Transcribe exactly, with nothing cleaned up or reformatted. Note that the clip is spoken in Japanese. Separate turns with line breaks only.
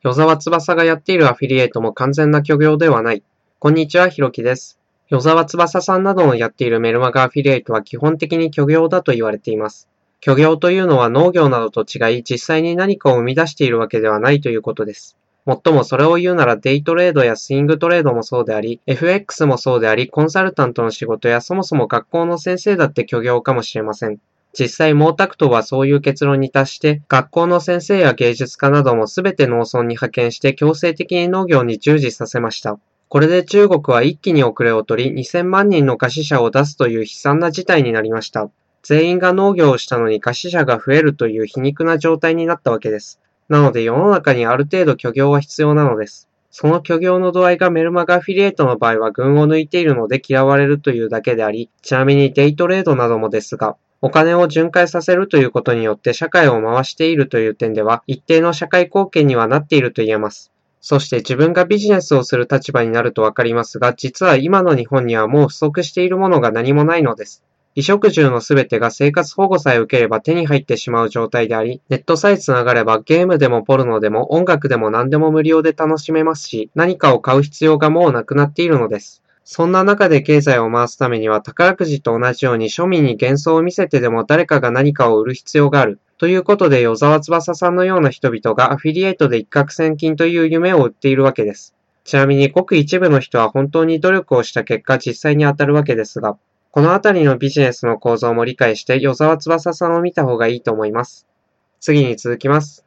与沢翼がやっているアフィリエイトも完全な虚業ではない。こんにちは、ひろきです。与沢翼さんなどのやっているメルマガアフィリエイトは基本的に虚業だと言われています。虚業というのは農業などと違い、実際に何かを生み出しているわけではないということです。もっともそれを言うならデイトレードやスイングトレードもそうであり、エフエックス もそうであり、コンサルタントの仕事やそもそも学校の先生だって虚業かもしれません。実際毛沢東はそういう結論に達して、学校の先生や芸術家などもすべて農村に派遣して強制的に農業に従事させました。これで中国は一気に遅れを取り、にせんまんにんの餓死者を出すという悲惨な事態になりました。全員が農業をしたのに餓死者が増えるという皮肉な状態になったわけです。なので世の中にある程度虚業は必要なのです。その虚業の度合いがメルマガアフィリエイトの場合は群を抜いているので嫌われるというだけであり、ちなみにデイトレードなどもですが、お金を巡回させるということによって社会を回しているという点では一定の社会貢献にはなっていると言えます。そして自分がビジネスをする立場になるとわかりますが、実は今の日本にはもう不足しているものが何もないのです。衣食住のすべてが生活保護さえ受ければ手に入ってしまう状態であり、ネットさえつながればゲームでもポルノでも音楽でも何でも無料で楽しめますし、何かを買う必要がもうなくなっているのです。そんな中で経済を回すためには宝くじと同じように庶民に幻想を見せてでも誰かが何かを売る必要がある。ということで与沢翼さんのような人々がアフィリエイトで一攫千金という夢を売っているわけです。ちなみにごく一部の人は本当に努力をした結果実際に当たるわけですが、このあたりのビジネスの構造も理解して与沢翼さんを見た方がいいと思います。次に続きます。